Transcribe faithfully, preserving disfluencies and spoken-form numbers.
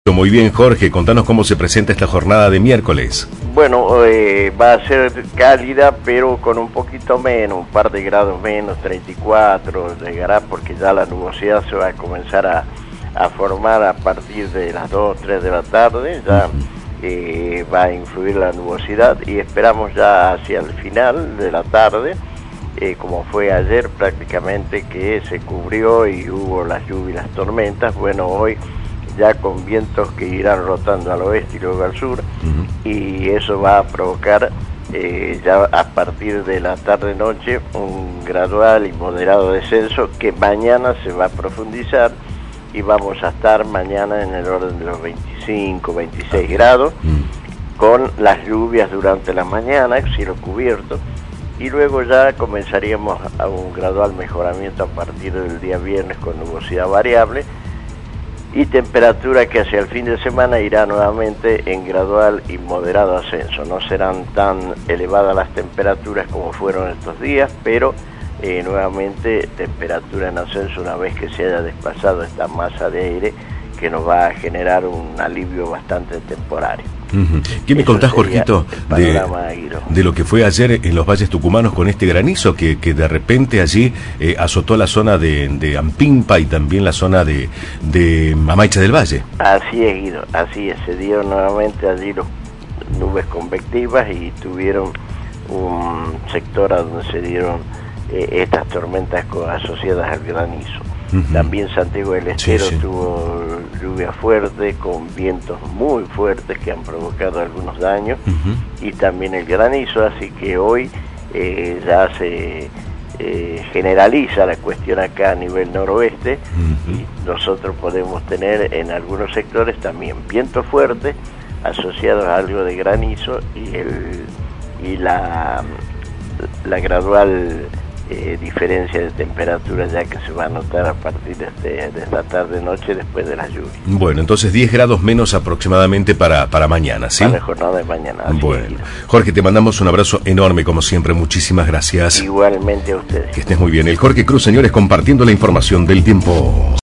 Muy bien, Jorge, contanos cómo se presenta esta jornada de miércoles. Bueno, eh, va a ser cálida, pero con un poquito menos, un par de grados menos, treinta y cuatro, llegará porque ya la nubosidad se va a comenzar a, a formar a partir de las dos, tres de la tarde, ya eh, va a influir la nubosidad y esperamos ya hacia el final de la tarde, eh, como fue ayer prácticamente que se cubrió y hubo las lluvias y las tormentas. Bueno, hoy ya con vientos que irán rotando al oeste y luego al sur, uh-huh. y eso va a provocar eh, ya a partir de la tarde-noche un gradual y moderado descenso que mañana se va a profundizar y vamos a estar mañana en el orden de los veinticinco, veintiséis grados, uh-huh. con las lluvias durante la mañana, cielo cubierto, y luego ya comenzaríamos a un gradual mejoramiento a partir del día viernes con nubosidad variable, y temperatura que hacia el fin de semana irá nuevamente en gradual y moderado ascenso. No serán tan elevadas las temperaturas como fueron estos días, pero eh, nuevamente temperatura en ascenso una vez que se haya desplazado esta masa de aire que nos va a generar un alivio bastante temporario. Uh-huh. ¿Qué me Eso contás, Jorgito, de, de lo que fue ayer en los valles tucumanos con este granizo que, que de repente allí eh, azotó la zona de, de Ampimpa y también la zona de, de Mamaicha del Valle? Así es, Guido, así es, se dieron nuevamente allí los nubes convectivas y tuvieron un sector a donde se dieron eh, estas tormentas asociadas al granizo. Uh-huh. También Santiago del Estero sí, sí. tuvo lluvia fuerte con vientos muy fuertes que han provocado algunos daños, uh-huh. y también el granizo, así que hoy eh, ya se eh, generaliza la cuestión acá a nivel noroeste, uh-huh. y nosotros podemos tener en algunos sectores también vientos fuertes asociados a algo de granizo y, el, y la, la gradual Eh, diferencia de temperatura ya que se va a notar a partir de, este, de esta tarde-noche después de la lluvia. Bueno, entonces diez grados menos aproximadamente para, para mañana, ¿sí? Para la jornada de mañana. Bueno, Jorge, te mandamos un abrazo enorme como siempre, muchísimas gracias. Igualmente a ustedes. Que estés muy bien. El Jorge Cruz, señores, compartiendo la información del tiempo.